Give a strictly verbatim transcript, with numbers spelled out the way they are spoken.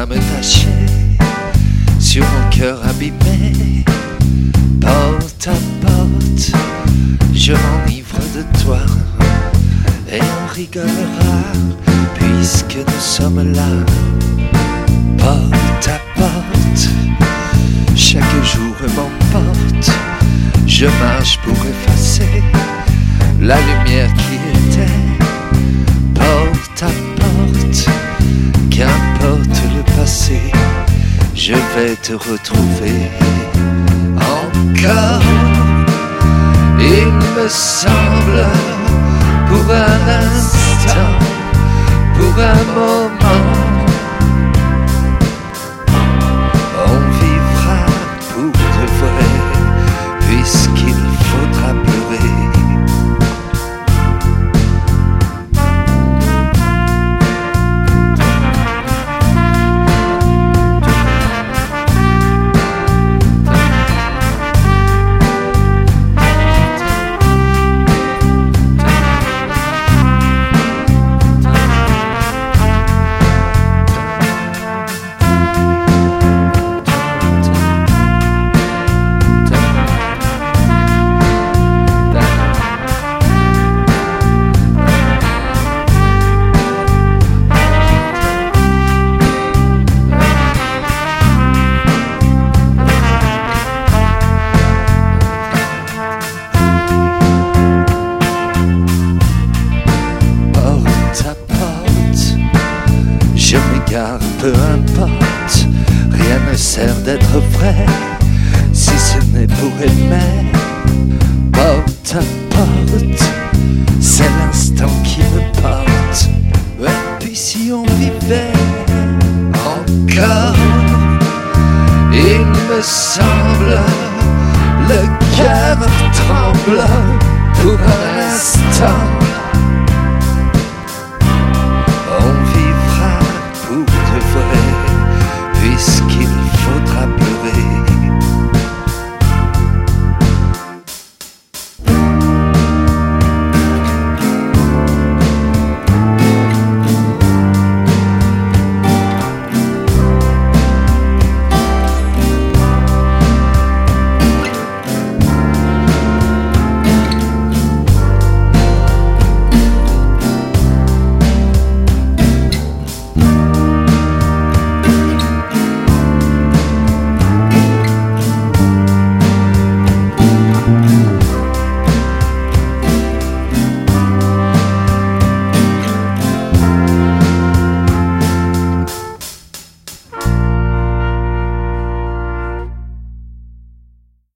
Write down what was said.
me tâcher sur mon cœur abîmé. Porte à porte, je m'enivre de toi et on rigolera puisque nous sommes là. Porte à porte, chaque jour m'emporte. Je marche pour effacer la lumière qui était. Porte à porte, qu'importe le passé, je vais te retrouver encore. Il me semble, pour un instant, pour un moment, on vivra pour de vrai, puisqu'il faudra pleurer. Je m'égare, peu importe, rien ne sert d'être vrai, si ce n'est pour aimer. Porte à porte, c'est l'instant qui me porte. Et puis si on vivait encore, il me semble, le cœur tremble pour un instant.